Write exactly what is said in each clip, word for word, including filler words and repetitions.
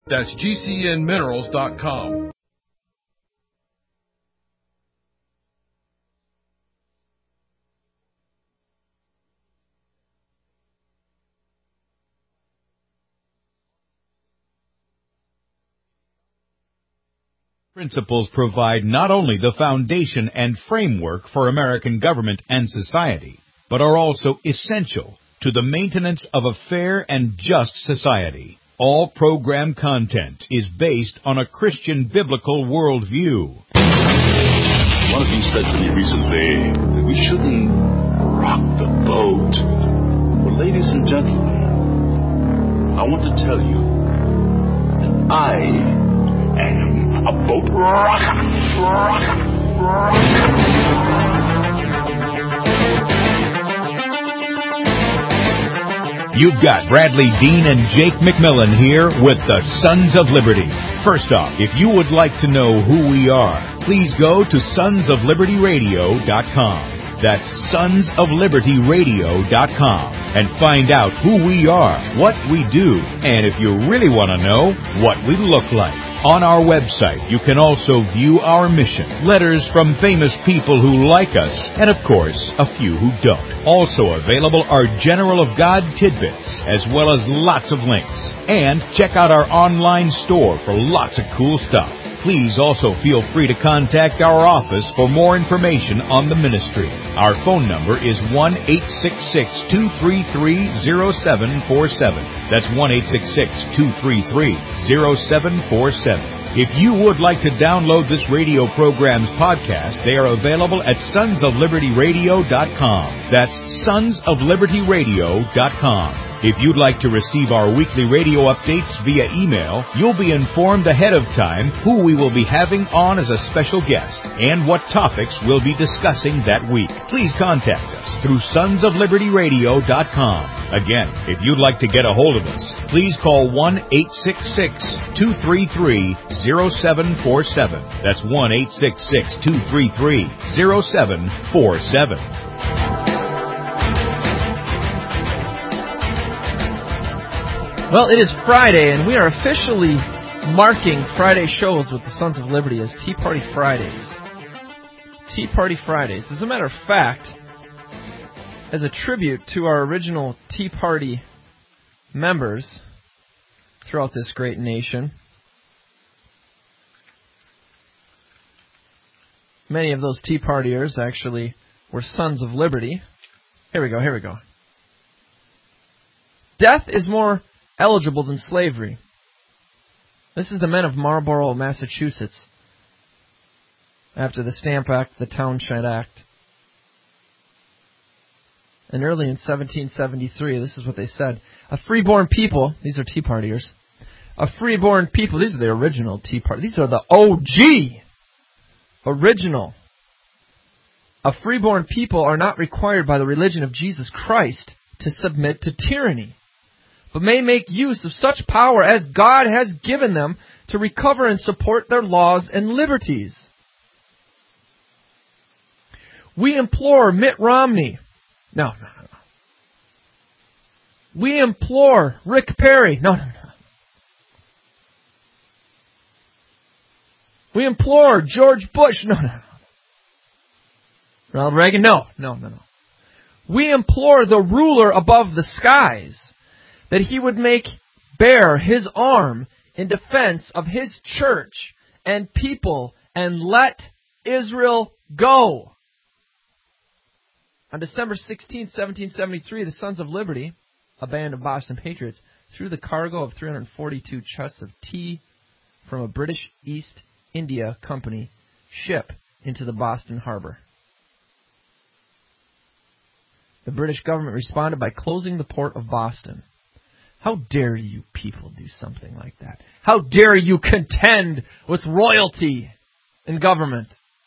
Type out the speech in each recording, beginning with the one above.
That's G C N minerals dot com. Principles provide not only the foundation and framework for American government and society, but are also essential to the maintenance of a fair and just society. All program content is based on a Christian biblical worldview. One of you said to me recently that we shouldn't rock the boat. Well, ladies and gentlemen, I want to tell you that I am a boat rocker. rocker, rocker. You've got Bradley Dean and Jake McMillan here with the Sons of Liberty. First off, if you would like to know who we are, please go to sons of liberty radio dot com. That's sons of liberty radio dot com and find out who we are, what we do, and if you really want to know, what we look like. On our website, you can also view our mission, letters from famous people who like us, and of course, a few who don't. Also available are General of God tidbits, as well as lots of links. And check out our online store for lots of cool stuff. Please also feel free to contact our office for more information on the ministry. Our phone number is one eight six six, two three three, zero seven four seven. That's one eight six six, two three three, zero seven four seven. If you would like to download this radio program's podcast, they are available at sons of liberty radio dot com. That's sons of liberty radio dot com. If you'd like to receive our weekly radio updates via email, you'll be informed ahead of time who we will be having on as a special guest and what topics we'll be discussing that week. Please contact us through sons of liberty radio dot com. Again, if you'd like to get a hold of us, please call one eight six six, two three three, zero seven four seven. That's one eight six six, two three three, zero seven four seven. Well, it is Friday, and we are officially marking Friday shows with the Sons of Liberty as Tea Party Fridays. Tea Party Fridays. As a matter of fact, as a tribute to our original Tea Party members throughout this great nation, many of those Tea Partiers actually were Sons of Liberty. Here we go, here we go. Death is more eligible than slavery. This is the men of Marlborough, Massachusetts, after the Stamp Act, the Townshend Act. And early in seventeen seventy-three, this is what they said. A freeborn people, these are Tea Partiers, a freeborn people, these are the original Tea Party, these are the O G, original. A freeborn people are not required by the religion of Jesus Christ to submit to tyranny, but may make use of such power as God has given them to recover and support their laws and liberties. We implore Mitt Romney. No, no, no. We implore Rick Perry. No, no, no. We implore George Bush. No, no, no. Ronald Reagan. No, no, no, no. We implore the ruler above the skies that he would make bare his arm in defense of his church and people and let Israel go. On December sixteenth, seventeen seventy-three, the Sons of Liberty, a band of Boston patriots, threw the cargo of three hundred forty-two chests of tea from a British East India Company ship into the Boston harbor. The British government responded by closing the port of Boston. How dare you people do something like that? How dare you contend with royalty in government?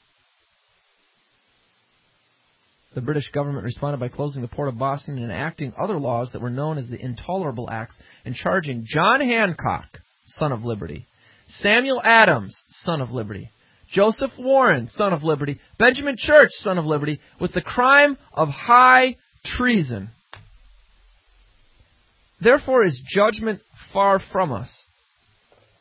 The British government responded by closing the port of Boston and enacting other laws that were known as the Intolerable Acts and charging John Hancock, son of Liberty, Samuel Adams, son of Liberty, Joseph Warren, son of Liberty, Benjamin Church, son of Liberty, with the crime of high treason. Therefore is judgment far from us.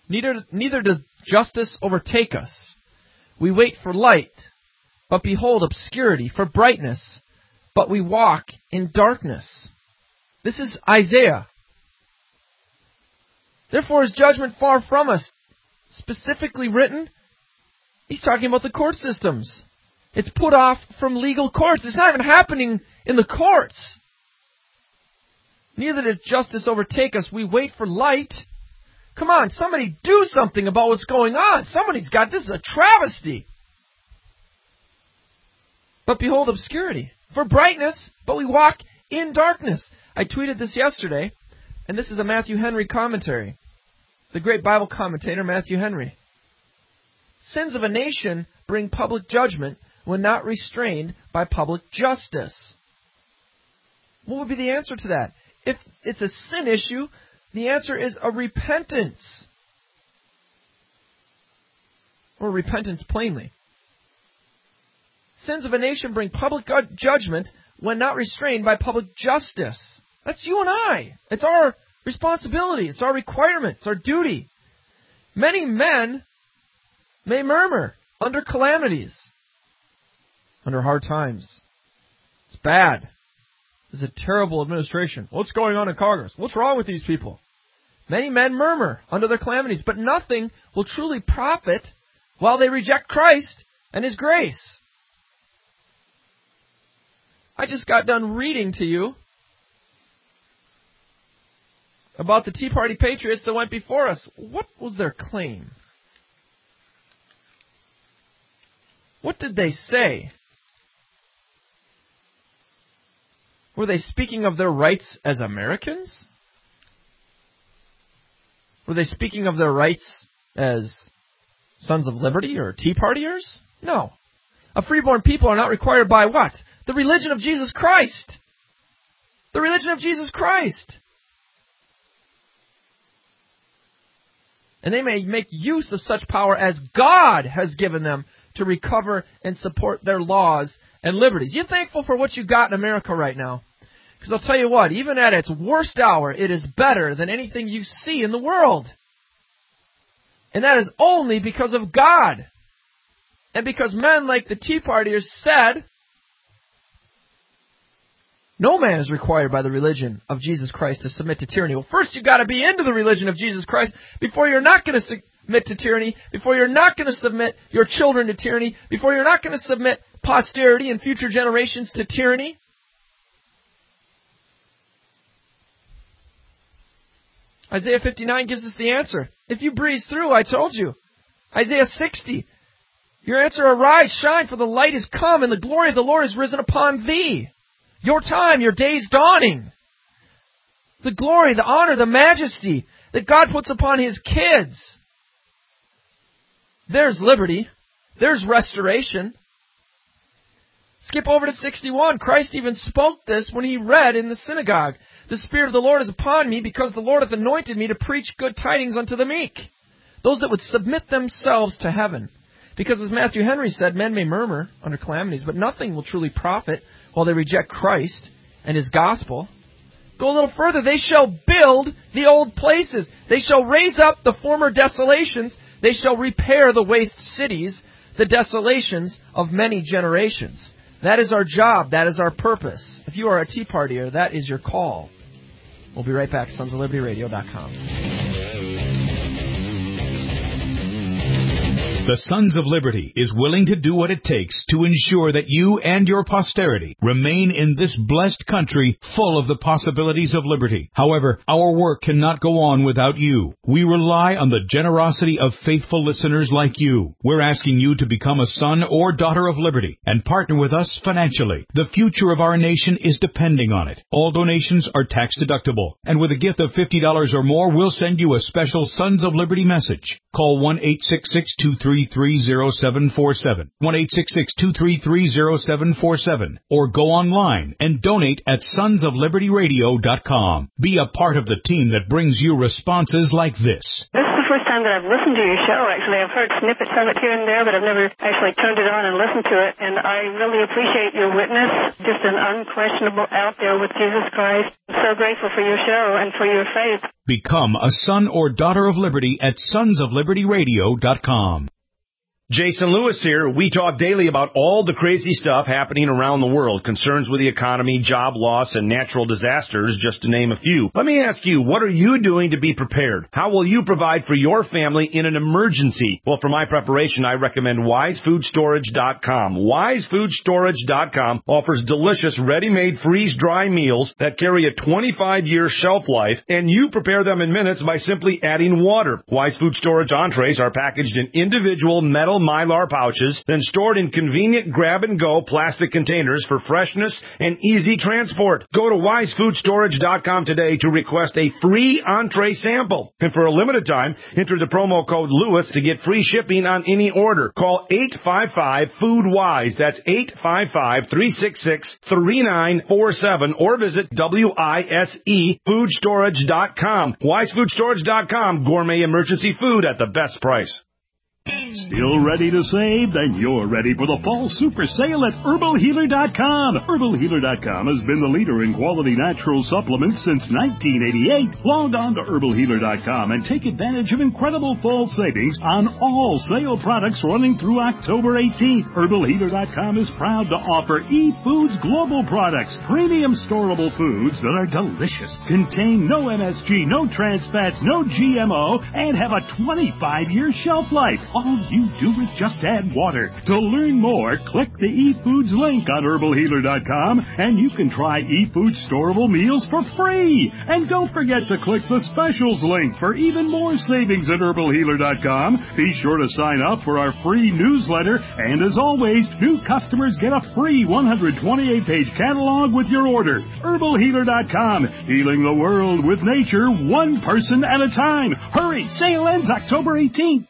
Neither, neither does justice overtake us. We wait for light, but behold obscurity, for brightness, but we walk in darkness. This is Isaiah. Therefore is judgment far from us. Specifically written, he's talking about the court systems. It's put off from legal courts. It's not even happening in the courts. Neither did justice overtake us. We wait for light. Come on, somebody do something about what's going on. Somebody's got, this is a travesty. But behold obscurity, for brightness, but we walk in darkness. I tweeted this yesterday, and this is a Matthew Henry commentary. The great Bible commentator, Matthew Henry. Sins of a nation bring public judgment when not restrained by public justice. What would be the answer to that? If it's a sin issue, the answer is a repentance. Or repentance plainly. Sins of a nation bring public judgment when not restrained by public justice. That's you and I. It's our responsibility. It's our requirement. It's our duty. Many men may murmur under calamities, under hard times. It's bad. This is a terrible administration. What's going on in Congress? What's wrong with these people? Many men murmur under their calamities, but nothing will truly profit while they reject Christ and His grace. I just got done reading to you about the Tea Party patriots that went before us. What was their claim? What did they say? Were they speaking of their rights as Americans? Were they speaking of their rights as Sons of Liberty or Tea Partiers? No. A freeborn people are not required by what? The religion of Jesus Christ. The religion of Jesus Christ. And they may make use of such power as God has given them to recover and support their laws and liberties. You're thankful for what you got in America right now. Because I'll tell you what, even at its worst hour, it is better than anything you see in the world. And that is only because of God. And because men like the Tea Partiers said, no man is required by the religion of Jesus Christ to submit to tyranny. Well, first you've got to be into the religion of Jesus Christ before you're not going to submit to tyranny, before you're not going to submit your children to tyranny, before you're not going to submit posterity and future generations to tyranny. Isaiah fifty-nine gives us the answer. If you breeze through, I told you. Isaiah sixty. Your answer, arise, shine, for the light is come, and the glory of the Lord is risen upon thee. Your time, your day's dawning. The glory, the honor, the majesty that God puts upon His kids. There's liberty. There's restoration. Skip over to sixty-one. Christ even spoke this when He read in the synagogue. The Spirit of the Lord is upon me, because the Lord hath anointed me to preach good tidings unto the meek. Those that would submit themselves to heaven. Because as Matthew Henry said, men may murmur under calamities, but nothing will truly profit while they reject Christ and His gospel. Go a little further. They shall build the old places. They shall raise up the former desolations. They shall repair the waste cities, the desolations of many generations. That is our job. That is our purpose. If you are a Tea Partier, that is your call. We'll be right back. sons of liberty radio dot com. The Sons of Liberty is willing to do what it takes to ensure that you and your posterity remain in this blessed country full of the possibilities of liberty. However, our work cannot go on without you. We rely on the generosity of faithful listeners like you. We're asking you to become a son or daughter of liberty and partner with us financially. The future of our nation is depending on it. All donations are tax deductible, and with a gift of fifty dollars or more, we'll send you a special Sons of Liberty message. Call one eight six six, two three three, zero seven four seven, one eight six six, two three three, zero seven four seven, or go online and donate at sons of liberty radio dot com. Be a part of the team that brings you responses like this. This is first time that I've listened to your show, actually. I've heard snippets of it here and there, but I've never actually turned it on and listened to it. And I really appreciate your witness, just an unquestionable out there with Jesus Christ. I'm so grateful for your show and for your faith. Become a son or daughter of liberty at sons of liberty radio dot com. Jason Lewis here. We talk daily about all the crazy stuff happening around the world, concerns with the economy, job loss, and natural disasters, just to name a few. Let me ask you, what are you doing to be prepared? How will you provide for your family in an emergency? Well, for my preparation, I recommend wise food storage dot com. wise food storage dot com offers delicious, ready-made, freeze-dry meals that carry a twenty-five year shelf life, and you prepare them in minutes by simply adding water. Wise Food Storage entrees are packaged in individual metal Mylar pouches, then stored in convenient grab-and-go plastic containers for freshness and easy transport. Go to wise food storage dot com today to request a free entree sample. And for a limited time, enter the promo code Lewis to get free shipping on any order. Call eight five five, food wise. That's eight five five, three six six, three nine four seven or visit wise food storage dot com. wise food storage dot com. Gourmet emergency food at the best price. Still ready to save? Then you're ready for the fall super sale at herbal healer dot com. herbal healer dot com has been the leader in quality natural supplements since nineteen eighty-eight. Log on to herbal healer dot com and take advantage of incredible fall savings on all sale products running through October eighteenth. herbal healer dot com is proud to offer eFoods Global products, premium storable foods that are delicious, contain no M S G, no trans fats, no G M O, and have a twenty-five year shelf life. All you do is just add water. To learn more, click the eFoods link on herbal healer dot com, and you can try eFoods storable meals for free. And don't forget to click the specials link for even more savings at herbal healer dot com. Be sure to sign up for our free newsletter, and as always, new customers get a free one hundred twenty-eight page catalog with your order. herbal healer dot com, healing the world with nature, one person at a time. Hurry, sale ends October eighteenth.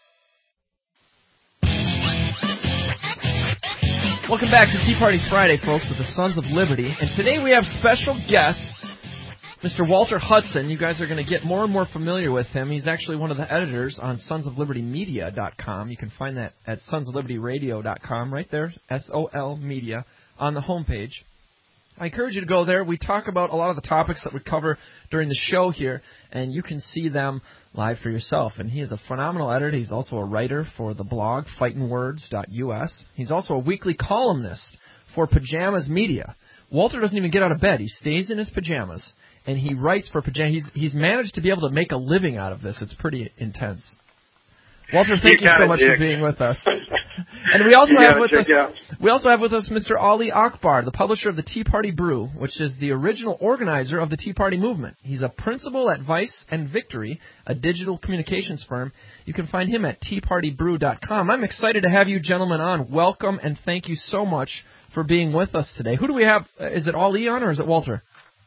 Welcome back to Tea Party Friday, folks, with the Sons of Liberty. And today we have special guests, Mister Walter Hudson. You guys are going to get more and more familiar with him. He's actually one of the editors on sons of liberty media dot com. You can find that at sons of liberty radio dot com, right there, S O L Media, on the homepage. I encourage you to go there. We talk about a lot of the topics that we cover during the show here, and you can see them live for yourself. And he is a phenomenal editor. He's also a writer for the blog, fightin words dot U S. He's also a weekly columnist for Pajamas Media. Walter doesn't even get out of bed. He stays in his pajamas, and he writes for Pajamas. He's, he's managed to be able to make a living out of this. It's pretty intense. Walter, thank you, you so much Dick. for being with us. And we also you have with us we also have with us Mister Ali Akbar, the publisher of the Tea Party Brew, which is the original organizer of the Tea Party movement. He's a principal at Vice and Victory, a digital communications firm. You can find him at tea party brew dot com. I'm excited to have you gentlemen on. Welcome, and thank you so much for being with us today. Who do we have? Is it Ali on or is it Walter?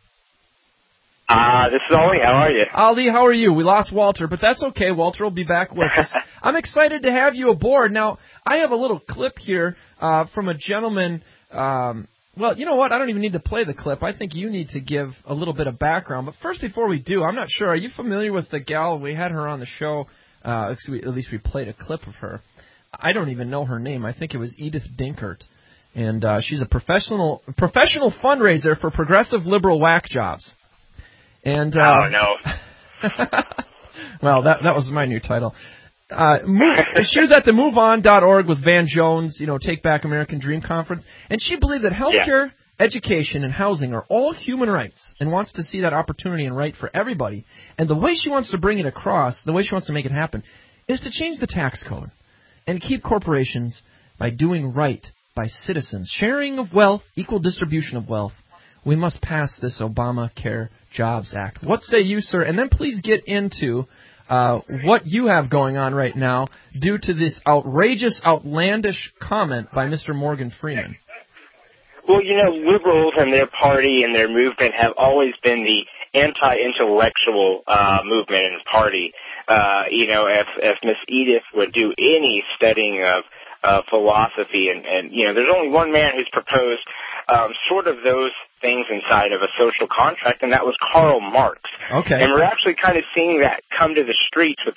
Uh, this is Ali. How are you? Ali, how are you? We lost Walter, but that's okay. Walter will be back with us. I'm excited to have you aboard. Now, I have a little clip here uh, from a gentleman. Um, well, you know what? I don't even need to play the clip. I think you need to give a little bit of background. But first, before we do, I'm not sure. Are you familiar with the gal? We had her on the show. Uh, at least we played a clip of her. I don't even know her name. I think it was Edith Dinkert. And uh, she's a professional professional fundraiser for progressive liberal whack jobs. And, uh, oh, no. Well, that that was my new title. Uh, move, she was at the move on dot org with Van Jones, you know, Take Back American Dream Conference, and she believed that healthcare, yeah. education, and housing are all human rights and wants to see that opportunity and right for everybody. And the way she wants to bring it across, the way she wants to make it happen, is to change the tax code and keep corporations by doing right by citizens. Sharing of wealth, equal distribution of wealth. We must pass this Obamacare Jobs Act. What say you, sir? And then please get into uh, what you have going on right now due to this outrageous, outlandish comment by Mister Morgan Freeman. Well, you know, liberals and their party and their movement have always been the anti-intellectual uh, movement and party. Uh, you know, if, if Miss Edith would do any studying of uh, philosophy, and, and, you know, there's only one man who's proposed um, sort of those things inside of a social contract, and that was Karl Marx. Okay. And we're actually kind of seeing that come to the streets with this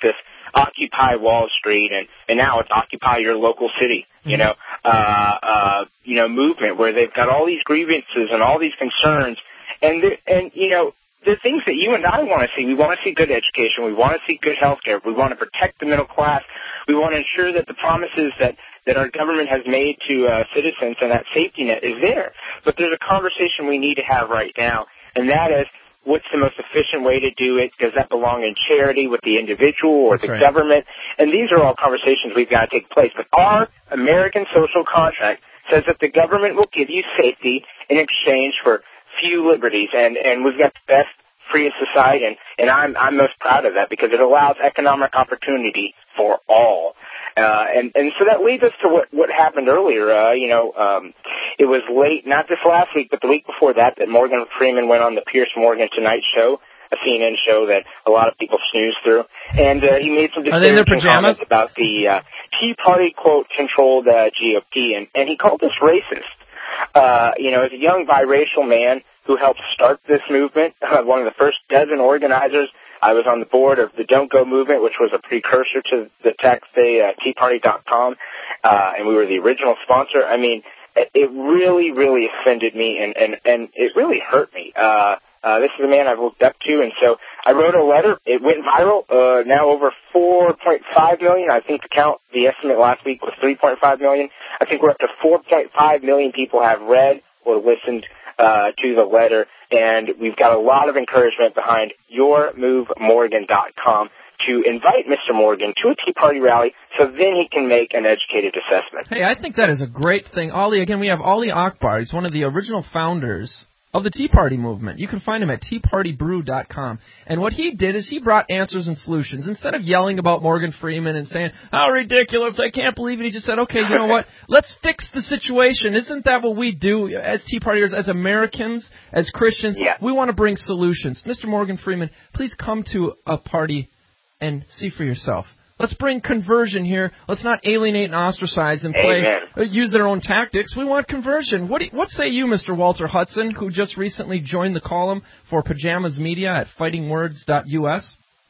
Occupy Wall Street, and, and now it's Occupy Your Local City, you know, uh, uh, you know, movement where they've got all these grievances and all these concerns. And, and you know, the things that you and I want to see, we want to see good education, we want to see good health care, we want to protect the middle class, we want to ensure that the promises that, that our government has made to uh, citizens and that safety net is there. But there's a conversation we need to have right now, and that is, what's the most efficient way to do it? Does that belong in charity with the individual or That's the right. government? And these are all conversations we've got to take place. But our American social contract says that the government will give you safety in exchange for few liberties, and, and we've got the best freest society, and, and I'm, I'm most proud of that because it allows economic opportunity for all. Uh, and, and so that leads us to what, what happened earlier. Uh, you know, um, it was late, not this last week, but the week before that, that Morgan Freeman went on the Piers Morgan Tonight Show, a C N N show that a lot of people snooze through. And uh, he made some disparaging comments about the uh, Tea Party, quote, controlled uh, G O P, and, and he called us racist. Uh, you know, as a young biracial man who helped start this movement, uh, one of the first dozen organizers, I was on the board of the Don't Go movement, which was a precursor to the tax day, uh, tea party dot com, uh, and we were the original sponsor. I mean, it, it really, really offended me, and, and, and it really hurt me. Uh, uh, this is a man I've looked up to, and so I wrote a letter. It went viral, uh, now over four point five million. I think the count, the estimate last week was three point five million. I think we're up to four point five million people have read or listened uh, to the letter, and we've got a lot of encouragement behind your move morgan dot com to invite Mister Morgan to a Tea Party rally so then he can make an educated assessment. Hey, I think that is a great thing. Ali, again, we have Ali Akbar. He's one of the original founders of the Tea Party movement. You can find him at tea party brew dot com. And what he did is he brought answers and solutions. Instead of yelling about Morgan Freeman and saying, how ridiculous, I can't believe it, he just said, okay, you know what, let's fix the situation. Isn't that what we do as Tea Partiers, as Americans, as Christians? Yeah. We want to bring solutions. Mister Morgan Freeman, please come to a party and see for yourself. Let's bring conversion here. Let's not alienate and ostracize and play, uh, use their own tactics. We want conversion. What do you, what say you, Mister Walter Hudson, who just recently joined the column for Pajamas Media at fighting words dot U S?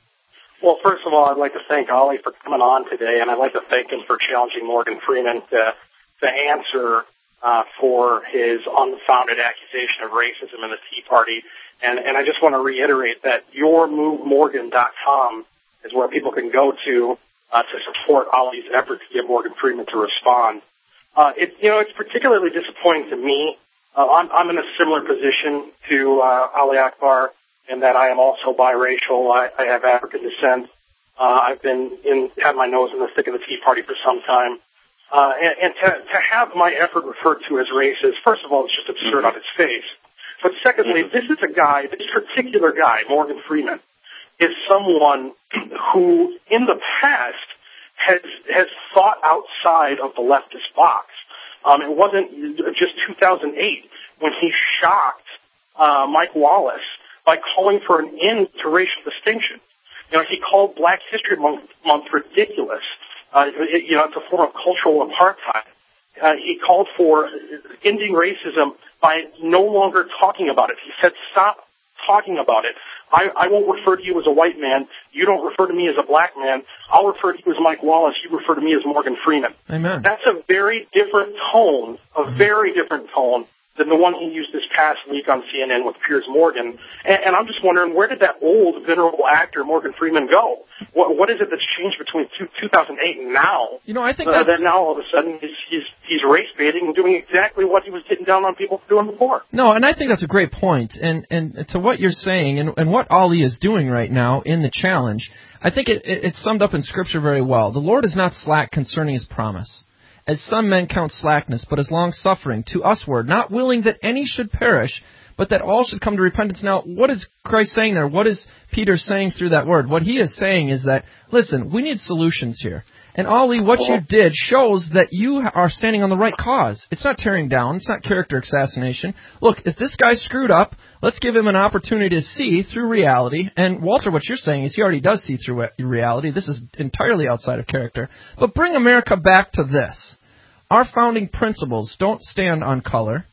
Well, first of all, I'd like to thank Ollie for coming on today, and I'd like to thank him for challenging Morgan Freeman to, to answer uh, for his unfounded accusation of racism in the Tea Party. And, and I just want to reiterate that your move morgan dot com is where people can go to uh, to support Ollie's effort to get Morgan Freeman to respond. Uh, it, you know, it's particularly disappointing to me. Uh, I'm, I'm in a similar position to uh, Ali Akbar in that I am also biracial. I, I have African descent. Uh, I've been in, had my nose in the thick of the Tea Party for some time. Uh, and and to, to have my effort referred to as racist, first of all, it's just absurd on its face. But secondly, this is a guy, this particular guy, Morgan Freeman, is someone who, in the past, has has thought outside of the leftist box. Um, it wasn't just two thousand eight when he shocked uh, Mike Wallace by calling for an end to racial distinction. You know, he called Black History Month, month ridiculous. Uh, it, you know, it's a form of cultural apartheid. Uh, he called for ending racism by no longer talking about it. He said, stop talking about it. I, I won't refer to you as a white man. You don't refer to me as a black man. I'll refer to you as Mike Wallace. You refer to me as Morgan Freeman. Amen. That's a very different tone, a mm-hmm. very different tone than the one he used this past week on C N N with Piers Morgan. And, and I'm just wondering, where did that old, venerable actor Morgan Freeman go? What, what is it that's changed between two, two thousand eight and now? You know, I think uh, that's... that now all of a sudden he's, he's, he's race-baiting and doing exactly what he was getting down on people for doing before. No, and I think that's a great point. And, and to what you're saying and, and what Ali is doing right now in the challenge, I think it, it, it's summed up in Scripture very well. The Lord is not slack concerning His promise, as some men count slackness, but as long-suffering, to usward, not willing that any should perish, but that all should come to repentance. Now, what is Christ saying there? What is Peter saying through that word? What he is saying is that, listen, we need solutions here. And Ali, what you did shows that you are standing on the right cause. It's not tearing down. It's not character assassination. Look, if this guy screwed up, let's give him an opportunity to see through reality. And Walter, what you're saying is he already does see through reality. This is entirely outside of character. But bring America back to this. Our founding principles don't stand on color.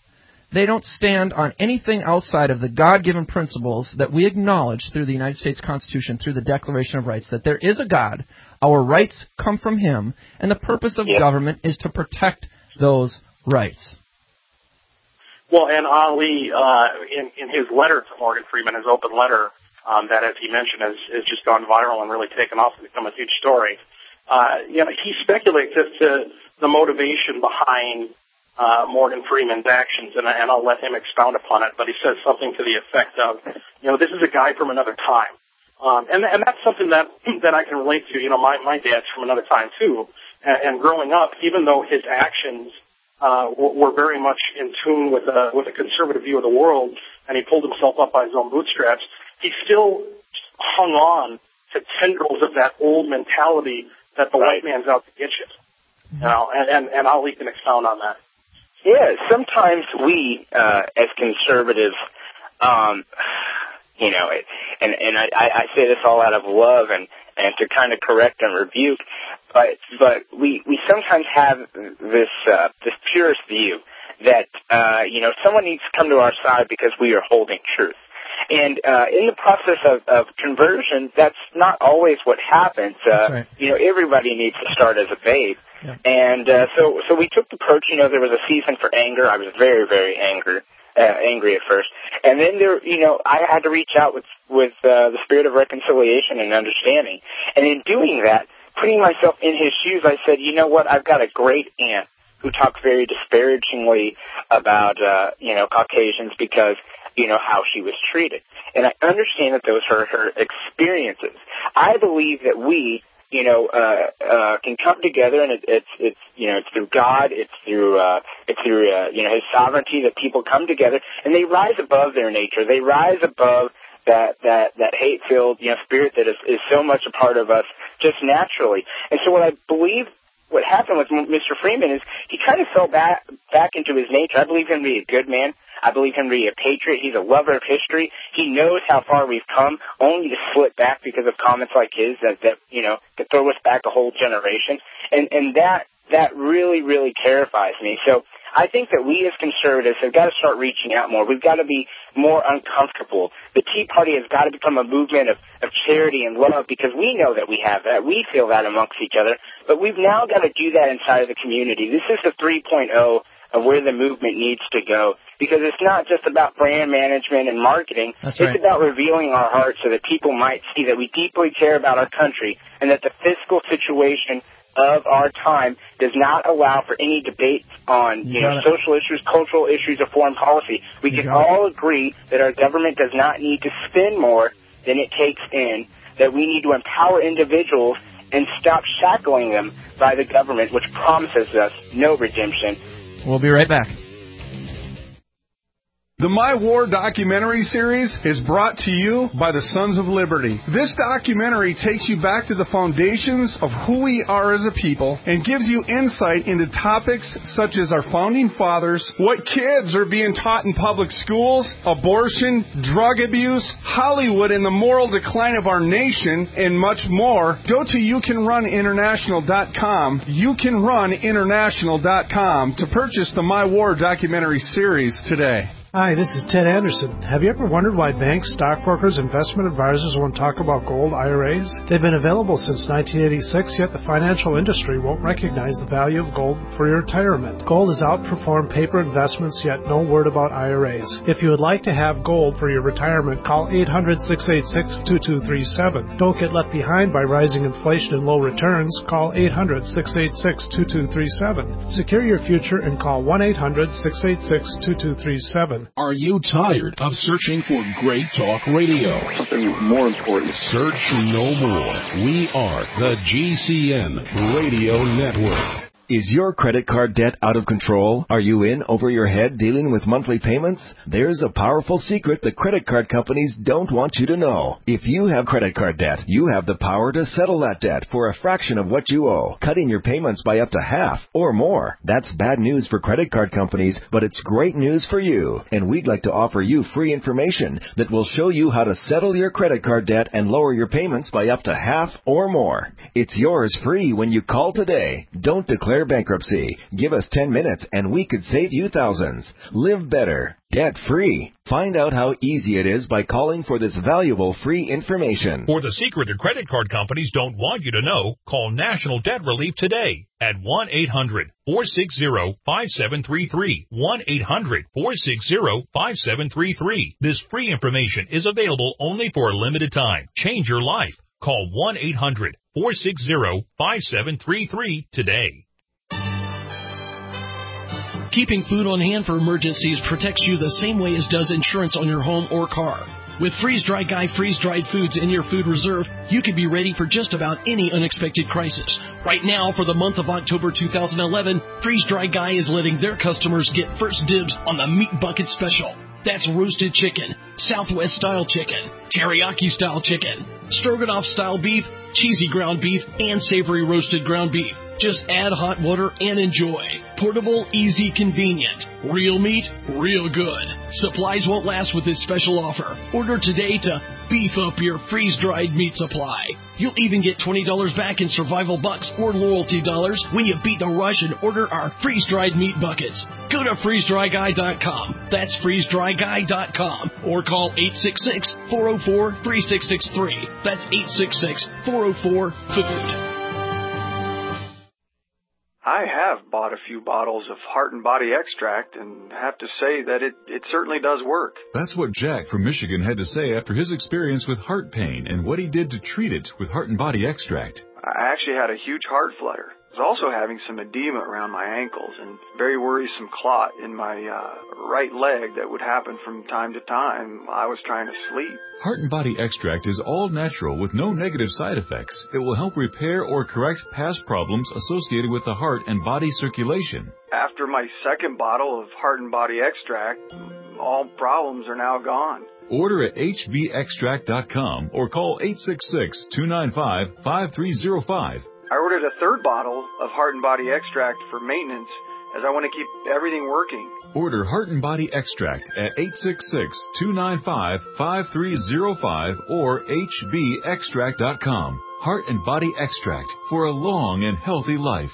They don't stand on anything outside of the God-given principles that we acknowledge through the United States Constitution, through the Declaration of Rights, that there is a God, our rights come from Him, and the purpose of yeah. government is to protect those rights. Well, and Ali, uh, in, in his letter to Morgan Freeman, his open letter, um, that, as he mentioned, has, has just gone viral and really taken off and become a huge story, uh, you know, he speculates as to the motivation behind Uh, Morgan Freeman's actions, and, and I'll let him expound upon it, but he says something to the effect of, you know, this is a guy from another time. Um, and, and that's something that, that I can relate to. You know, my, my dad's from another time, too. And, and growing up, even though his actions uh, were, were very much in tune with a, with a conservative view of the world, and he pulled himself up by his own bootstraps, he still hung on to tendrils of that old mentality that the white man's out to get you. You know, and, and, and Ali can expound on that. Yeah, sometimes we, uh, as conservatives, um, you know, and, and I, I say this all out of love and, and to kind of correct and rebuke, but, but we, we sometimes have this, uh, this purist view that, uh, you know, someone needs to come to our side because we are holding truth. And uh, in the process of, of conversion, that's not always what happens. Uh, right. You know, everybody needs to start as a babe. Yeah. And uh, so so we took the approach, you know, there was a season for anger. I was very, very angry, uh, angry at first. And then there, you know, I had to reach out with, with uh, the spirit of reconciliation and understanding. And in doing that, putting myself in his shoes, I said, you know what, I've got a great aunt who talks very disparagingly about, uh, you know, Caucasians because, you know, how she was treated. And I understand that those are her experiences. I believe that we, you know, uh, uh, can come together, and it, it's, it's, you know, it's through God, it's through, uh, it's through, uh, you know, His sovereignty that people come together, and they rise above their nature. They rise above that, that, that hate-filled, you know, spirit that is, is so much a part of us just naturally. And so what I believe what happened with Mister Freeman is he kind of fell back, back into his nature. I believe him to be a good man. I believe him to be a patriot. He's a lover of history. He knows how far we've come, only to slip back because of comments like his that, that you know, that throw us back a whole generation. And, and that, that really, really terrifies me. So I think that we as conservatives have got to start reaching out more. We've got to be more uncomfortable. The Tea Party has got to become a movement of, of charity and love because we know that we have that. We feel that amongst each other. But we've now got to do that inside of the community. This is the three point oh of where the movement needs to go because it's not just about brand management and marketing. That's it's right. about revealing our hearts so that people might see that we deeply care about our country and that the fiscal situation of our time does not allow for any debate on, you, you know, social issues, cultural issues, or foreign policy. We you can all it. agree that our government does not need to spend more than it takes in, that we need to empower individuals and stop shackling them by the government, which promises us no redemption. We'll be right back. The My War documentary series is brought to you by the Sons of Liberty. This documentary takes you back to the foundations of who we are as a people and gives you insight into topics such as our founding fathers, what kids are being taught in public schools, abortion, drug abuse, Hollywood and the moral decline of our nation, and much more. Go to you can run international dot com, you can run international dot com to purchase the My War documentary series today. Hi, this is Ted Anderson. Have you ever wondered why banks, stockbrokers, investment advisors won't talk about gold I R As? They've been available since nineteen eighty-six, yet the financial industry won't recognize the value of gold for your retirement. Gold has outperformed paper investments, yet no word about I R As. If you would like to have gold for your retirement, call eight hundred, six eight six, two two three seven. Don't get left behind by rising inflation and low returns. Call eight hundred, six eight six, two two three seven. Secure your future and call one eight hundred, six eight six, two two three seven. Are you tired of searching for great talk radio? Something more important. Search no more. We are the G C N Radio Network. Is your credit card debt out of control? Are you in over your head dealing with monthly payments? There's a powerful secret the credit card companies don't want you to know. If you have credit card debt, you have the power to settle that debt for a fraction of what you owe, cutting your payments by up to half or more. That's bad news for credit card companies, but it's great news for you. And we'd like to offer you free information that will show you how to settle your credit card debt and lower your payments by up to half or more. It's yours free when you call today. Don't declare declare bankruptcy. Give us ten minutes and we could save you thousands. Live better, debt-free. Find out how easy it is by calling for this valuable free information. For the secret the credit card companies don't want you to know, call National Debt Relief today at one eight hundred, four six zero, five seven three three. one eight hundred, four six zero, five seven three three. This free information is available only for a limited time. Change your life. Call one eight hundred, four six zero, five seven three three today. Keeping food on hand for emergencies protects you the same way as does insurance on your home or car. With Freeze Dry Guy freeze-dried foods in your food reserve, you can be ready for just about any unexpected crisis. Right now, for the month of October two thousand eleven, Freeze Dry Guy is letting their customers get first dibs on the Meat Bucket Special. That's roasted chicken, Southwest-style chicken, teriyaki-style chicken, stroganoff-style beef, cheesy ground beef, and savory roasted ground beef. Just add hot water and enjoy. Portable, easy, convenient. Real meat, real good. Supplies won't last with this special offer. Order today to beef up your freeze-dried meat supply. You'll even get twenty dollars back in survival bucks or loyalty dollars when you beat the rush and order our freeze-dried meat buckets. Go to freeze dry guy dot com. That's freeze dry guy dot com. Or call eight six six, four oh four, three six six three. That's eight six six, four oh four, food. I have bought a few bottles of Heart and Body Extract and have to say that it, it certainly does work. That's what Jack from Michigan had to say after his experience with heart pain and what he did to treat it with Heart and Body Extract. I actually had a huge heart flutter. I was also having some edema around my ankles and very worrisome clot in my uh, right leg that would happen from time to time while I was trying to sleep. Heart and Body Extract is all natural with no negative side effects. It will help repair or correct past problems associated with the heart and body circulation. After my second bottle of Heart and Body Extract, all problems are now gone. Order at h b extract dot com or call eight six six, two nine five, five three zero five. I ordered a third bottle of Heart and Body Extract for maintenance as I want to keep everything working. Order Heart and Body Extract at eight six six, two nine five, five three zero five or h b extract dot com. Heart and Body Extract for a long and healthy life.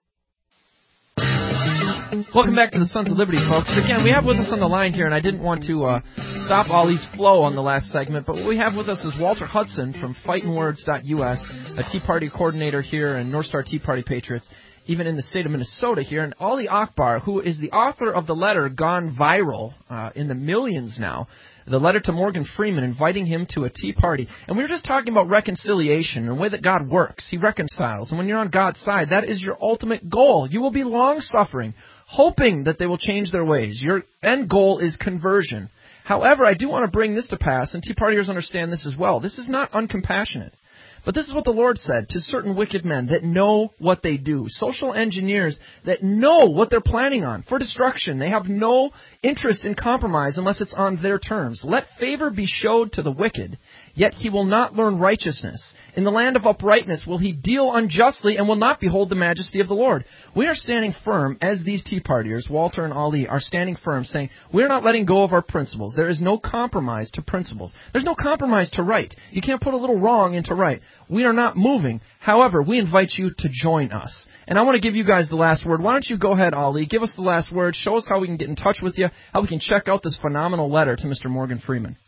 Welcome back to the Sons of Liberty, folks. Again, we have with us on the line here, and I didn't want to uh, stop Ollie's flow on the last segment, but what we have with us is Walter Hudson from fighting words dot u s, a Tea Party coordinator here and North Star Tea Party Patriots, even in the state of Minnesota here, and Ollie Akbar, who is the author of the letter gone viral uh, in the millions now, the letter to Morgan Freeman inviting him to a tea party. And we were just talking about reconciliation and the way that God works. He reconciles. And when you're on God's side, that is your ultimate goal. You will be long-suffering, hoping that they will change their ways. Your end goal is conversion. However, I do want to bring this to pass, and Tea Partiers understand this as well. This is not uncompassionate. But this is what the Lord said to certain wicked men that know what they do. Social engineers that know what they're planning on for destruction. They have no interest in compromise unless it's on their terms. Let favor be showed to the wicked, yet he will not learn righteousness. In the land of uprightness will he deal unjustly and will not behold the majesty of the Lord. We are standing firm as these Tea Partiers, Walter and Ali, are standing firm saying, we're not letting go of our principles. There is no compromise to principles. There's no compromise to right. You can't put a little wrong into right. We are not moving. However, we invite you to join us. And I want to give you guys the last word. Why don't you go ahead, Ali, give us the last word, show us how we can get in touch with you, how we can check out this phenomenal letter to Mister Morgan Freeman.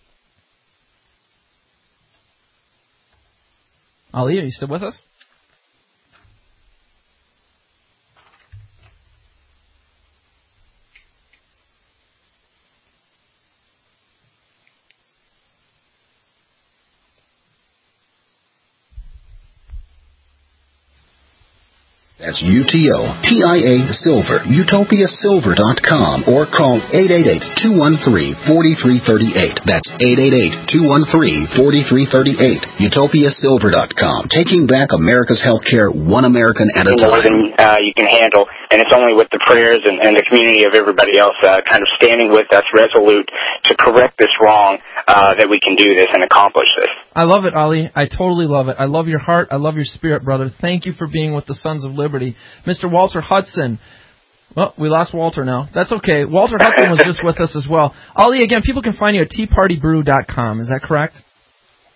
Ali, are you still with us? That's U T O P I A Silver, utopia silver dot com, or call eight eight eight, two one three, four three three eight. That's eight eight eight, two one three, four three three eight. utopia silver dot com. Taking back America's healthcare one American at a time. More than uh, you can handle, and it's only with the prayers and, and the community of everybody else uh, kind of standing with us resolute to correct this wrong uh, that we can do this and accomplish this. I love it, Ali. I totally love it. I love your heart. I love your spirit, brother. Thank you for being with the Sons of Liberty. Mister Walter Hudson. Well, we lost Walter now. That's okay. Walter Hudson was just with us as well. Ali, again, people can find you at tea party brew dot com. Is that correct?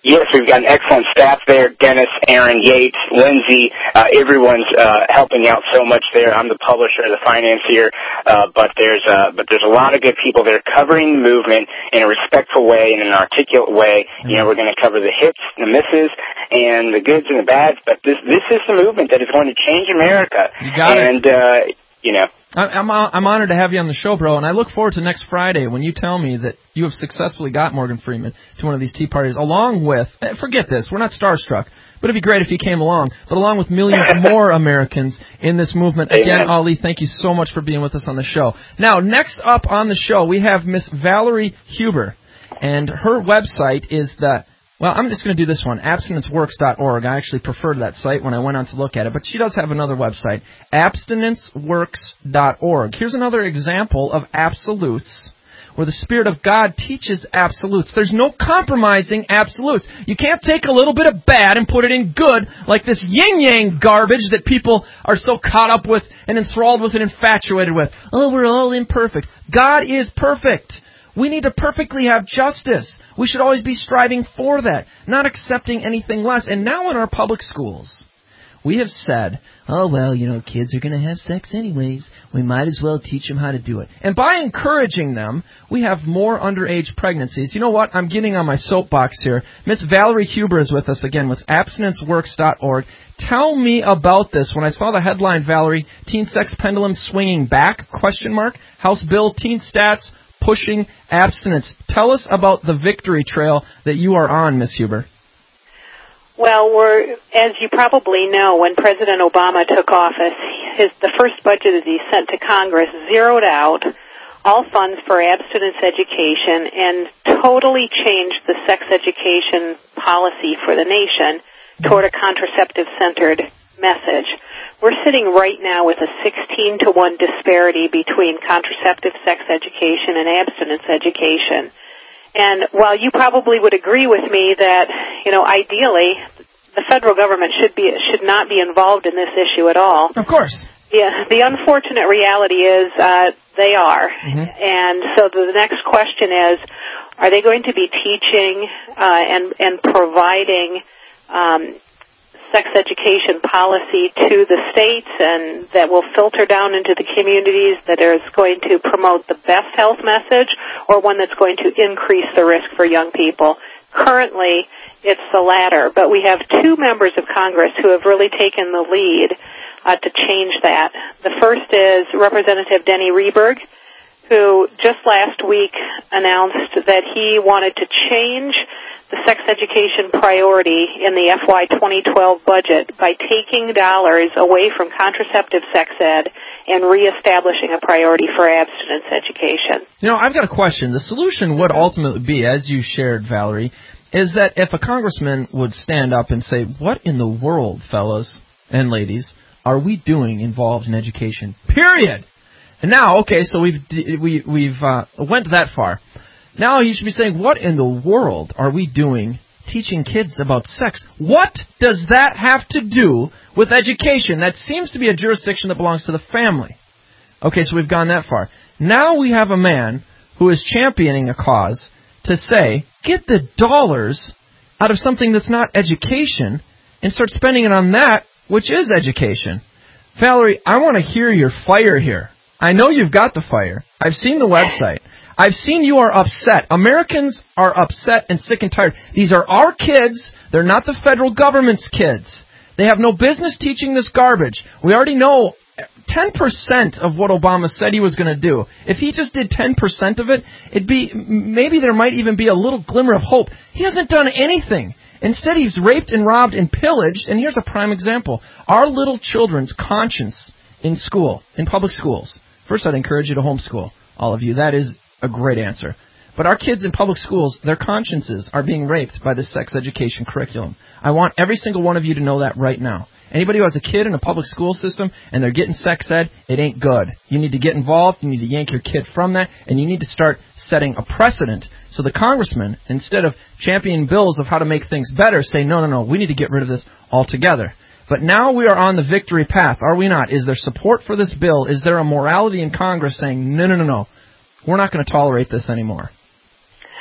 Yes, we've got an excellent staff there. Dennis, Aaron, Yates, Lindsay, uh, everyone's uh, helping out so much there. I'm the publisher, the financier, uh, but there's uh, but there's a lot of good people there covering the movement in a respectful way, in an articulate way. Mm-hmm. You know, we're going to cover the hits, the misses, and the goods and the bads. But this this is the movement that is going to change America. You got and, it. Uh, you know. I'm I'm honored to have you on the show, bro, and I look forward to next Friday when you tell me that you have successfully got Morgan Freeman to one of these Tea Parties, along with, forget this, we're not starstruck, but it'd be great if he came along, but along with millions more Americans in this movement. Again, Amen. Ali, thank you so much for being with us on the show. Now, next up on the show, we have Miss Valerie Huber, and her website is the... Well, I'm just going to do this one, abstinence works dot org. I actually preferred that site when I went on to look at it, but she does have another website, abstinence works dot org. Here's another example of absolutes, where the Spirit of God teaches absolutes. There's no compromising absolutes. You can't take a little bit of bad and put it in good, like this yin-yang garbage that people are so caught up with and enthralled with and infatuated with. Oh, we're all imperfect. God is perfect. We need to perfectly have justice. We should always be striving for that, not accepting anything less. And now in our public schools, we have said, oh, well, you know, kids are going to have sex anyways. We might as well teach them how to do it. And by encouraging them, we have more underage pregnancies. You know what? I'm getting on my soapbox here. Miss Valerie Huber is with us again with abstinence works dot org. Tell me about this. When I saw the headline, Valerie, teen sex pendulum swinging back, question mark, House bill, teen stats, pushing abstinence. Tell us about the victory trail that you are on, Miss Huber. Well, we're, as you probably know, when President Obama took office, his, the first budget that he sent to Congress zeroed out all funds for abstinence education and totally changed the sex education policy for the nation toward a contraceptive-centered message. We're sitting right now with a sixteen to one disparity between contraceptive sex education and abstinence education. And while you probably would agree with me that, you know, ideally the federal government should be should not be involved in this issue at all. Of course. Yeah, the unfortunate reality is uh, they are. Mm-hmm. And so the next question is, are they going to be teaching uh, and, and providing um sex education policy to the states and that will filter down into the communities that is going to promote the best health message, or one that's going to increase the risk for young people? Currently, it's the latter, but we have two members of Congress who have really taken the lead uh, to change that. The first is Representative Denny Rehberg, who just last week announced that he wanted to change the sex education priority in the F Y twenty twelve budget by taking dollars away from contraceptive sex ed and reestablishing a priority for abstinence education. You know, I've got a question. The solution would ultimately be, as you shared, Valerie, is that if a congressman would stand up and say, what in the world, fellas and ladies, are we doing involved in education? Period. And now, okay, so we've we, we've uh, went that far. Now you should be saying, what in the world are we doing teaching kids about sex? What does that have to do with education? That seems to be a jurisdiction that belongs to the family. Okay, so we've gone that far. Now we have a man who is championing a cause to say, get the dollars out of something that's not education and start spending it on that, which is education. Valerie, I want to hear your fire here. I know you've got the fire. I've seen the website. I've seen you are upset. Americans are upset and sick and tired. These are our kids. They're not the federal government's kids. They have no business teaching this garbage. We already know ten percent of what Obama said he was going to do. If he just did ten percent of it, it'd be, maybe there might even be a little glimmer of hope. He hasn't done anything. Instead, he's raped and robbed and pillaged. And here's a prime example. Our little children's conscience in school, in public schools. First, I'd encourage you to homeschool, all of you. That is a great answer. But our kids in public schools, their consciences are being raped by this sex education curriculum. I want every single one of you to know that right now. Anybody who has a kid in a public school system and they're getting sex ed, it ain't good. You need to get involved. You need to yank your kid from that. And you need to start setting a precedent. So the congressman, instead of championing bills of how to make things better, say, no, no, no, we need to get rid of this altogether. But now we are on the victory path, are we not? Is there support for this bill? Is there a morality in Congress saying, no, no, no, no, we're not going to tolerate this anymore?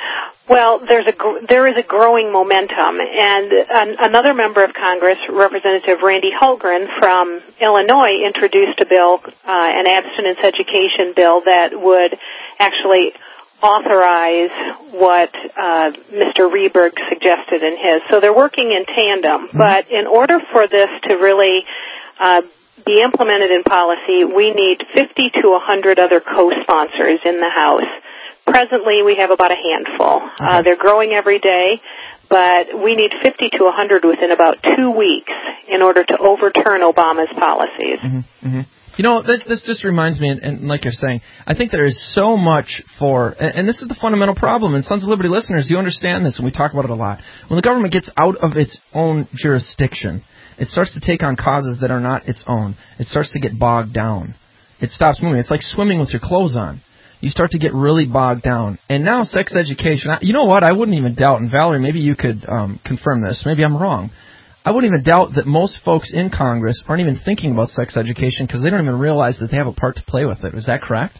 Well, there's a gr- there is a growing momentum, and an- another member of Congress, Representative Randy Hultgren from Illinois, introduced a bill, uh, an abstinence education bill that would actually authorize what uh, Mister Rehberg suggested in his. So they're working in tandem, mm-hmm. but in order for this to really uh, be implemented in policy, we need fifty to one hundred other co-sponsors in the House. Presently, we have about a handful. Okay. Uh, they're growing every day, but we need fifty to one hundred within about two weeks in order to overturn Obama's policies. Mm-hmm, mm-hmm. You know, this, this just reminds me, and, and like you're saying, I think there is so much for, and, and this is the fundamental problem, and Sons of Liberty listeners, you understand this, and we talk about it a lot. When the government gets out of its own jurisdiction, it starts to take on causes that are not its own. It starts to get bogged down. It stops moving. It's like swimming with your clothes on. You start to get really bogged down. And now sex education, you know what, I wouldn't even doubt, and Valerie, maybe you could um, confirm this, maybe I'm wrong. I wouldn't even doubt that most folks in Congress aren't even thinking about sex education because they don't even realize that they have a part to play with it. Is that correct?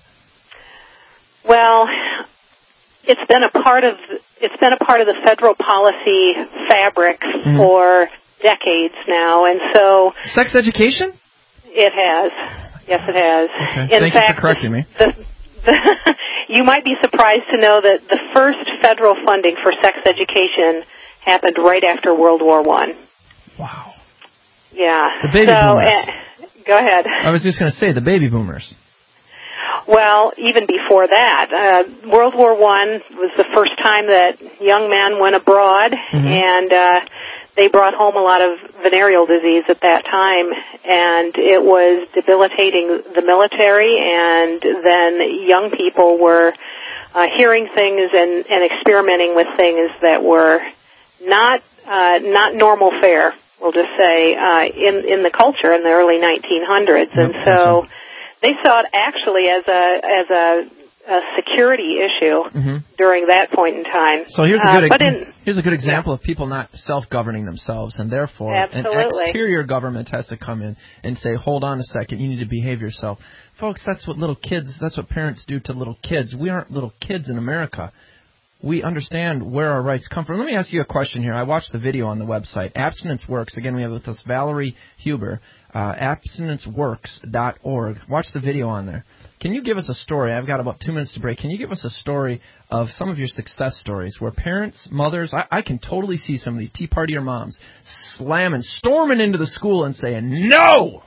Well, it's been a part of it's been a part of the federal policy fabric mm-hmm. for decades now, and so sex education? It has. Yes, it has. Okay. In Thank fact, you for correcting me. The, the, you might be surprised to know that the first federal funding for sex education happened right after World War One. Wow. Yeah. The baby so, boomers. Uh, go ahead. I was just going to say the baby boomers. Well, even before that, uh, World War One was the first time that young men went abroad, mm-hmm. and uh, they brought home a lot of venereal disease at that time, and it was debilitating the military, and then young people were uh, hearing things and, and experimenting with things that were not uh, not normal fare, we'll just say, uh, in, in the culture in the early nineteen hundreds. And so they saw it actually as a as a, a security issue mm-hmm. during that point in time. So here's a good uh, but in, here's a good example yeah. of people not self-governing themselves, and therefore Absolutely. an exterior government has to come in and say, hold on a second, you need to behave yourself. Folks, that's what little kids, that's what parents do to little kids. We aren't little kids in America. We understand where our rights come from. Let me ask you a question here. I watched the video on the website. Abstinence Works. Again, we have with us Valerie Huber, uh, abstinence works dot org. Watch the video on there. Can you give us a story? I've got about two minutes to break. Can you give us a story of some of your success stories where parents, mothers, I, I can totally see some of these Tea Partier moms slamming, storming into the school and saying, no!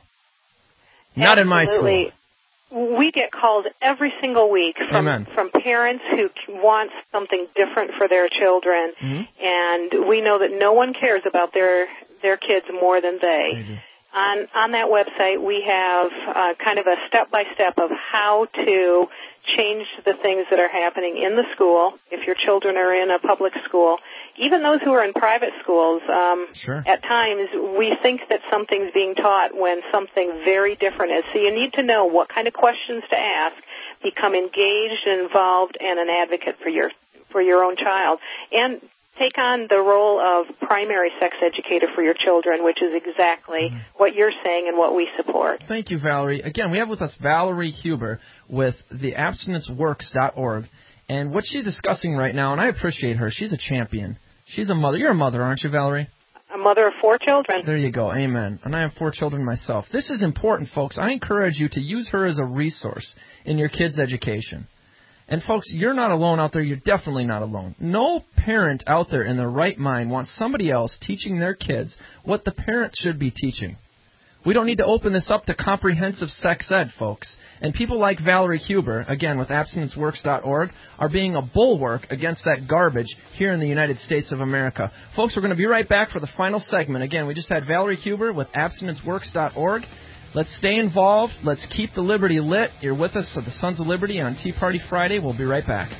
Not Absolutely. in my school. We get calls every single week from Amen. from parents who want something different for their children, mm-hmm. and we know that no one cares about their their kids more than they. Mm-hmm. On on that website, we have uh, kind of a step by step of how to change the things that are happening in the school. If your children are in a public school, even those who are in private schools, um, sure. at times we think that something's being taught when something very different is. So you need to know what kind of questions to ask, become engaged and involved, and an advocate for your for your own child, and take on the role of primary sex educator for your children, which is exactly mm-hmm. what you're saying and what we support. Thank you, Valerie. Again, we have with us Valerie Huber with the abstinence works dot org, and what she's discussing right now, and I appreciate her, she's a champion. She's a mother. You're a mother, aren't you, Valerie? A mother of four children. There you go. Amen. And I have four children myself. This is important, folks. I encourage you to use her as a resource in your kids' education. And, folks, you're not alone out there. You're definitely not alone. No parent out there in their right mind wants somebody else teaching their kids what the parents should be teaching. We don't need to open this up to comprehensive sex ed, folks. And people like Valerie Huber, again, with abstinence works dot org, are being a bulwark against that garbage here in the United States of America. Folks, we're going to be right back for the final segment. Again, we just had Valerie Huber with abstinence works dot org. Let's stay involved. Let's keep the liberty lit. You're with us at the Sons of Liberty on Tea Party Friday. We'll be right back.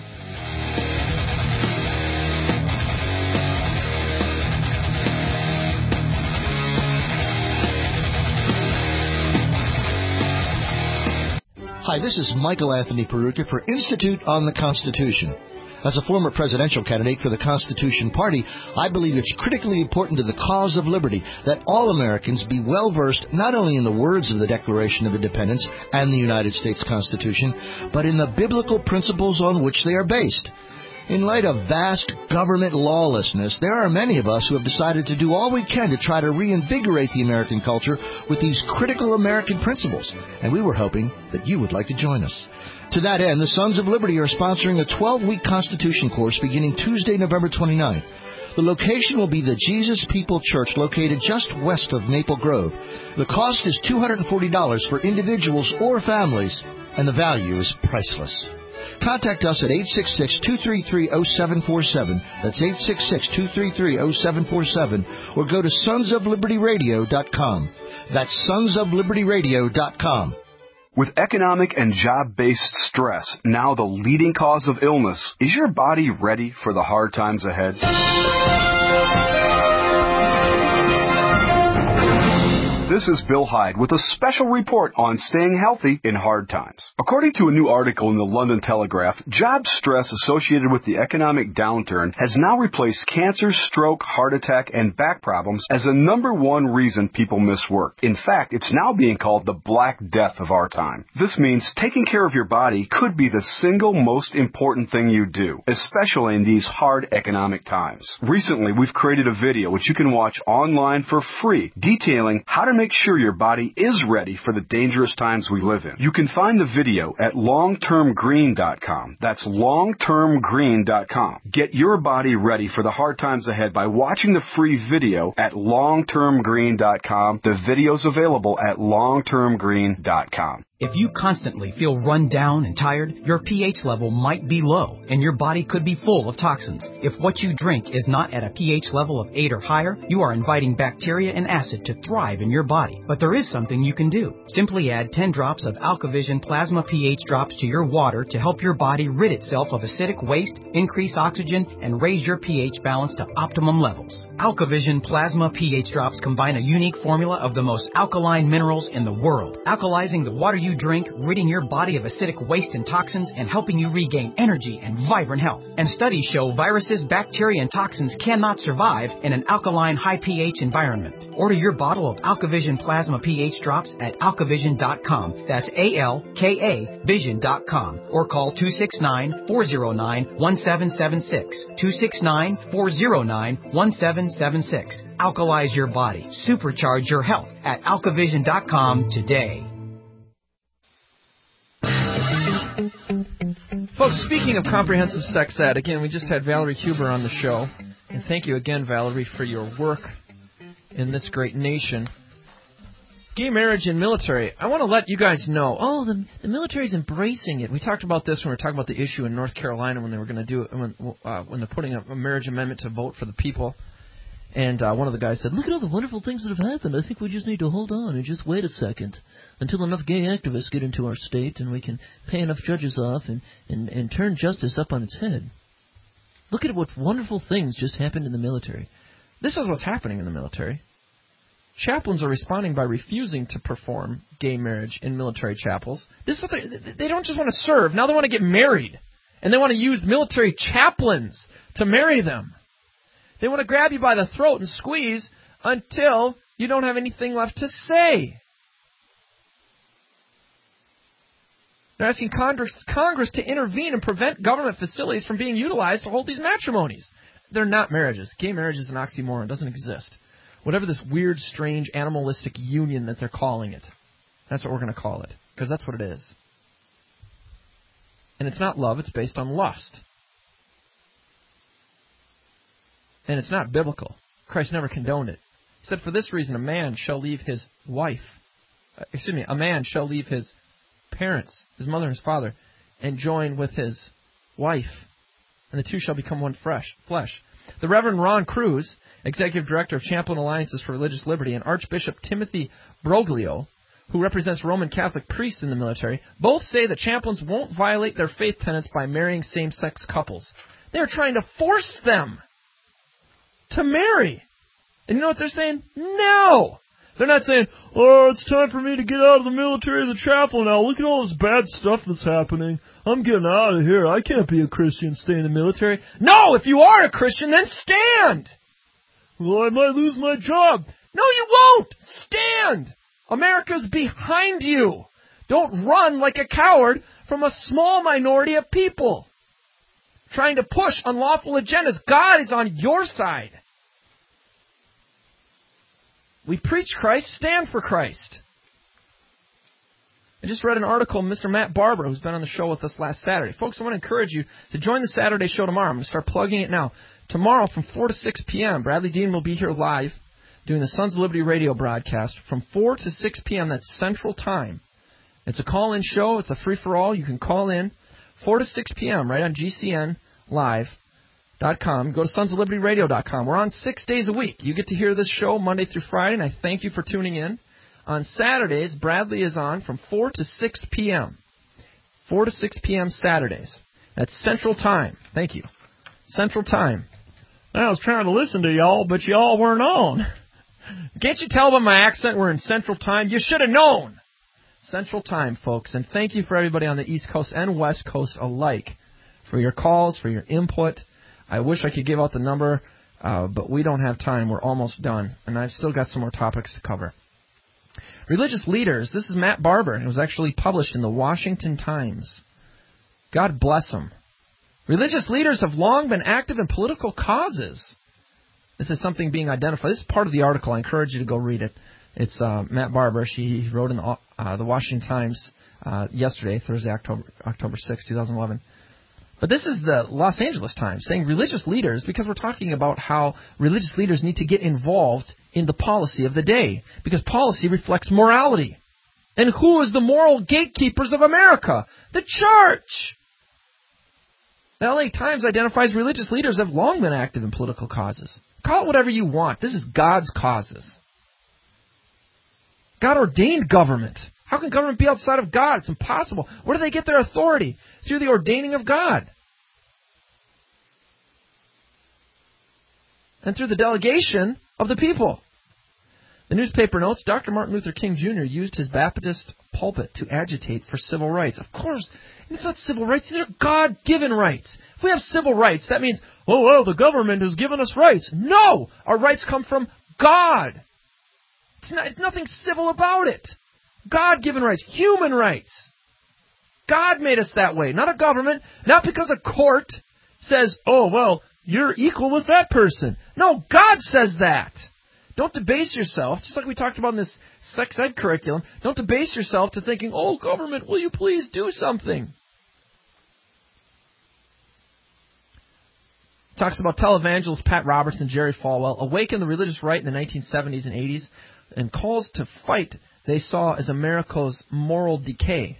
Hi, this is Michael Anthony Peruka for Institute on the Constitution. As a former presidential candidate for the Constitution Party, I believe it's critically important to the cause of liberty that all Americans be well-versed not only in the words of the Declaration of Independence and the United States Constitution, but in the biblical principles on which they are based. In light of vast government lawlessness, there are many of us who have decided to do all we can to try to reinvigorate the American culture with these critical American principles, and we were hoping that you would like to join us. To that end, the Sons of Liberty are sponsoring a twelve-week Constitution course beginning Tuesday, November twenty-ninth. The location will be the Jesus People Church located just west of Maple Grove. The cost is two hundred forty dollars for individuals or families, and the value is priceless. Contact us at eight six six, two three three, zero seven four seven. That's eight six six, two three three, zero seven four seven. Or go to sons of liberty radio dot com. That's sons of liberty radio dot com. With economic and job-based stress now the leading cause of illness, is your body ready for the hard times ahead? This is Bill Hyde with a special report on staying healthy in hard times. According to a new article in the London Telegraph, job stress associated with the economic downturn has now replaced cancer, stroke, heart attack, and back problems as a number one reason people miss work. In fact, it's now being called the Black Death of our time. This means taking care of your body could be the single most important thing you do, especially in these hard economic times. Recently, we've created a video which you can watch online for free, detailing how to make sure your body is ready for the dangerous times we live in. You can find the video at long term green dot com. That's long term green dot com. Get your body ready for the hard times ahead by watching the free video at long term green dot com. The video's available at long term green dot com. If you constantly feel run down and tired, your pH level might be low, and your body could be full of toxins. If what you drink is not at a pH level of eight or higher, you are inviting bacteria and acid to thrive in your body. But there is something you can do. Simply add ten drops of AlkaVision Plasma pH drops to your water to help your body rid itself of acidic waste, increase oxygen, and raise your pH balance to optimum levels. AlkaVision Plasma pH drops combine a unique formula of the most alkaline minerals in the world, alkalizing the water you drink, ridding your body of acidic waste and toxins, and helping you regain energy and vibrant health. And studies show viruses, bacteria, and toxins cannot survive in an alkaline, high pH environment. Order your bottle of AlkaVision Plasma pH drops at alkavision dot com. That's A L K A vision dot com. Or call two six nine, four zero nine, one seven seven six. two six nine, four zero nine, one seven seven six. Alkalize your body. Supercharge your health at alkavision dot com today. Folks, speaking of comprehensive sex ed, again, we just had Valerie Huber on the show. And thank you again, Valerie, for your work in this great nation. Gay marriage and military. I want to let you guys know, oh, the, the military's embracing it. We talked about this when we were talking about the issue in North Carolina when they were going to do it, when, uh, when they're putting a, a marriage amendment to vote for the people. And uh, one of the guys said, look at all the wonderful things that have happened. I think we just need to hold on and just wait a second until enough gay activists get into our state and we can pay enough judges off and, and, and turn justice up on its head. Look at what wonderful things just happened in the military. This is what's happening in the military. Chaplains are responding by refusing to perform gay marriage in military chapels. This is what they, they don't just want to serve. Now they want to get married. And they want to use military chaplains to marry them. They want to grab you by the throat and squeeze until you don't have anything left to say. They're asking Congress, Congress to intervene and prevent government facilities from being utilized to hold these matrimonies. They're not marriages. Gay marriage is an oxymoron. It doesn't exist. Whatever this weird, strange, animalistic union that they're calling it, that's what we're going to call it, because that's what it is. And it's not love. It's based on lust. And it's not biblical. Christ never condoned it. He said, for this reason, a man shall leave his wife. Uh, excuse me, a man shall leave his parents, his mother and his father, and join with his wife. And the two shall become one fresh flesh. The Reverend Ron Cruz, Executive Director of Champlain Alliances for Religious Liberty, and Archbishop Timothy Broglio, who represents Roman Catholic priests in the military, both say that chaplains won't violate their faith tenets by marrying same-sex couples. They're trying to force them to marry. And you know what they're saying? No! They're not saying, oh, it's time for me to get out of the military as a chaplain now. Look at all this bad stuff that's happening. I'm getting out of here. I can't be a Christian and stay in the military. No, if you are a Christian, then stand! Well, I might lose my job. No, you won't! Stand! America's behind you. Don't run like a coward from a small minority of people. trying to push unlawful agendas. God is on your side. We preach Christ, stand for Christ. I just read an article from Mister Matt Barber, who's been on the show with us last Saturday. Folks, I want to encourage you to join the Saturday show tomorrow. I'm going to start plugging it now. Tomorrow from four to six p.m., Bradley Dean will be here live doing the Sons of Liberty radio broadcast from four to six p.m. That's Central Time. It's a call-in show. It's a free-for-all. You can call in four to six p.m. right on G C N live dot com. Go to sons of liberty radio dot com. We're on six days a week. You get to hear this show Monday through Friday, and I thank you for tuning in. On Saturdays, Bradley is on from four to six p.m. four to six p.m. Saturdays. That's Central Time. Thank you. Central Time. I was trying to listen to y'all, but y'all weren't on. Can't you tell by my accent we're in Central Time? You should have known. Central Time, folks. And thank you for everybody on the East Coast and West Coast alike for your calls, for your input. I wish I could give out the number, uh, but we don't have time. We're almost done. And I've still got some more topics to cover. Religious leaders. This is Matt Barber. It was actually published in the Washington Times. God bless them. Religious leaders have long been active in political causes. This is something being identified. This is part of the article. I encourage you to go read it. It's uh, Matt Barber. She he wrote in the, uh, the Washington Times uh, yesterday, Thursday, October October sixth, twenty eleven. But this is the Los Angeles Times saying religious leaders, because we're talking about how religious leaders need to get involved in the policy of the day, because policy reflects morality. And who is the moral gatekeepers of America? The church! The L A Times identifies religious leaders have long been active in political causes. Call it whatever you want. This is God's causes. God ordained government. How can government be outside of God? It's impossible. Where do they get their authority? Through the ordaining of God. And through the delegation of the people. The newspaper notes, Doctor Martin Luther King Junior used his Baptist pulpit to agitate for civil rights. Of course, it's not civil rights. These are God-given rights. If we have civil rights, that means, oh, well, the government has given us rights. No! Our rights come from God. It's, not, it's nothing civil about it. God-given rights. Human rights. God made us that way, not a government. Not because a court says, oh, well, you're equal with that person. No, God says that. Don't debase yourself, just like we talked about in this sex ed curriculum, don't debase yourself to thinking, oh, government, will you please do something? Talks about televangelist Pat Roberts and Jerry Falwell awakened the religious right in the nineteen seventies and eighties and calls to fight they saw as America's moral decay.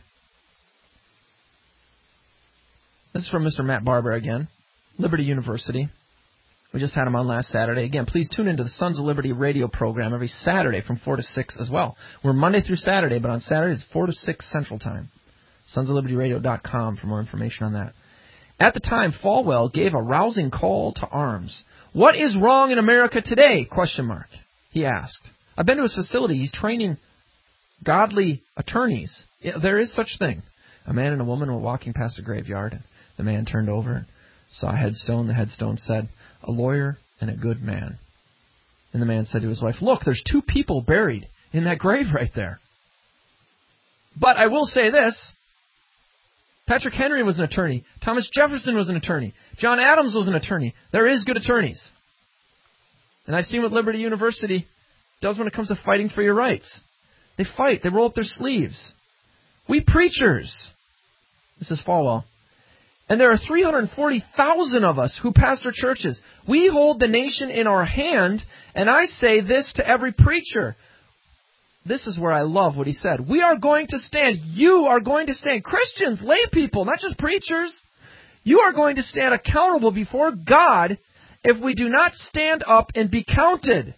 This is from Mister Matt Barber again, Liberty University. We just had him on last Saturday. Again, please tune into the Sons of Liberty radio program every Saturday from four to six as well. We're Monday through Saturday, but on Saturdays, four to six Central Time. sons of liberty radio dot com for more information on that. At the time, Falwell gave a rousing call to arms. What is wrong in America today? Question mark. He asked. I've been to his facility. He's training godly attorneys. There is such thing. A man and a woman were walking past a graveyard, and the man turned over and saw a headstone. The headstone said, a lawyer and a good man. And the man said to his wife, look, there's two people buried in that grave right there. But I will say this. Patrick Henry was an attorney. Thomas Jefferson was an attorney. John Adams was an attorney. There is good attorneys. And I've seen what Liberty University does when it comes to fighting for your rights. They fight. They roll up their sleeves. We preachers. This is Falwell. And there are three hundred forty thousand of us who pastor churches. We hold the nation in our hand, and I say this to every preacher. This is where I love what he said. We are going to stand. You are going to stand. Christians, lay people, not just preachers. You are going to stand accountable before God if we do not stand up and be counted.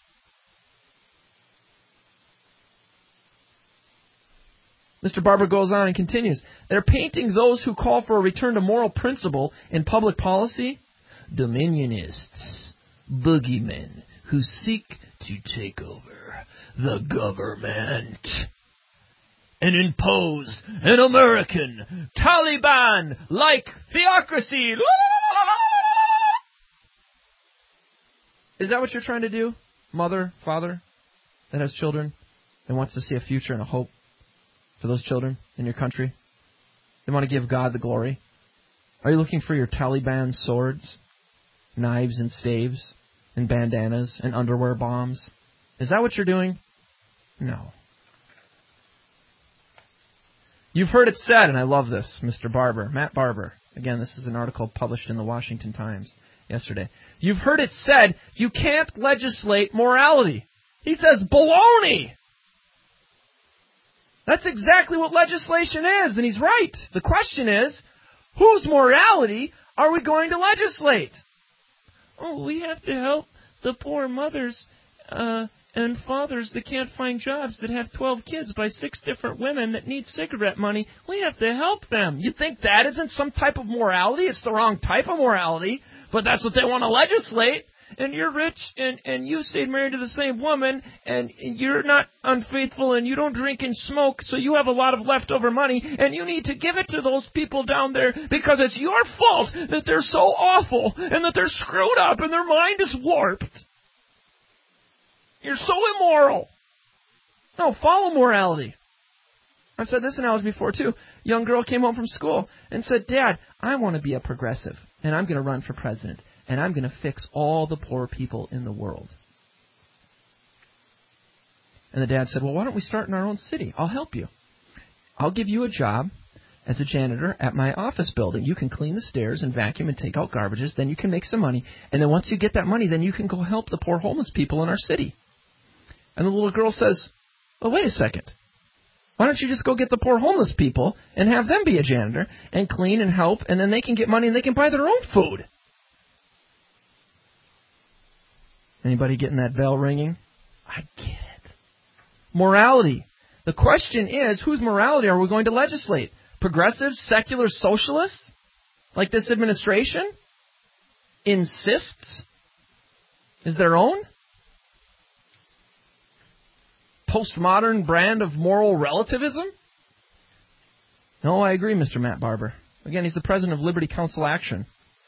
Mister Barber goes on and continues. They're painting those who call for a return to moral principle in public policy dominionists, boogeymen who seek to take over the government and impose an American Taliban-like theocracy. Is that what you're trying to do? Mother, father that has children and wants to see a future and a hope for those children in your country? They want to give God the glory. Are you looking for your Taliban swords, knives and staves, and bandanas and underwear bombs? Is that what you're doing? No. You've heard it said, and I love this, Mister Barber, Matt Barber. Again, this is an article published in the Washington Times yesterday. You've heard it said, you can't legislate morality. He says, baloney! That's exactly what legislation is, and he's right. The question is, whose morality are we going to legislate? Oh, we have to help the poor mothers uh, and fathers that can't find jobs, that have twelve kids by six different women that need cigarette money. We have to help them. You think that isn't some type of morality? It's the wrong type of morality, but that's what they want to legislate. And you're rich, and, and you stayed married to the same woman, and you're not unfaithful, and you don't drink and smoke, so you have a lot of leftover money, and you need to give it to those people down there because it's your fault that they're so awful, and that they're screwed up, and their mind is warped. You're so immoral. No, follow morality. I've said this in hours before, too. A young girl came home from school and said, Dad, I want to be a progressive, and I'm going to run for president. And I'm going to fix all the poor people in the world. And the dad said, well, why don't we start in our own city? I'll help you. I'll give you a job as a janitor at my office building. You can clean the stairs and vacuum and take out garbages. Then you can make some money. And then once you get that money, then you can go help the poor homeless people in our city. And the little girl says, well, wait a second. Why don't you just go get the poor homeless people and have them be a janitor and clean and help, and then they can get money and they can buy their own food? Anybody getting that bell ringing? I get it. Morality. The question is, whose morality are we going to legislate? Progressives, secular socialists, like this administration, insists is their own? Postmodern brand of moral relativism? No, I agree, Mister Matt Barber. Again, he's the president of Liberty Council Action.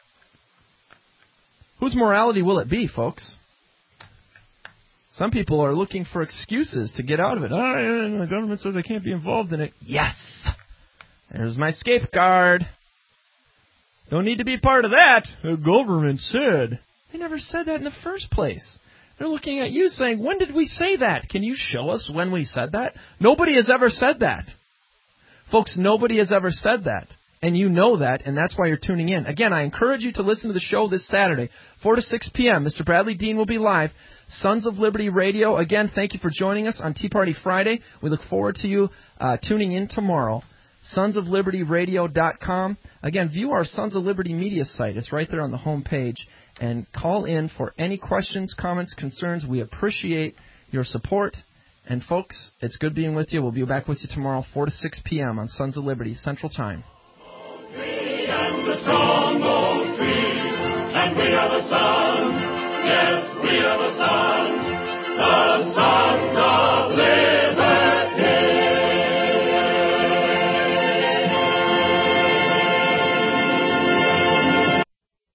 Whose morality will it be, folks? Some people are looking for excuses to get out of it. Oh, the government says I can't be involved in it. Yes! There's my scapegoat. Don't need to be part of that. The government said. They never said that in the first place. They're looking at you saying, when did we say that? Can you show us when we said that? Nobody has ever said that. Folks, nobody has ever said that. And you know that, and that's why you're tuning in. Again, I encourage you to listen to the show this Saturday, four to six p.m. Mister Bradley Dean will be live. Sons of Liberty Radio. Again, thank you for joining us on Tea Party Friday. We look forward to you uh, tuning in tomorrow. sons of liberty radio dot com. Again, view our Sons of Liberty media site. It's right there on the home page. And call in for any questions, comments, concerns. We appreciate your support. And, folks, it's good being with you. We'll be back with you tomorrow, four to six p.m. on Sons of Liberty Central Time. And the strong oak tree, and we are the sons, yes.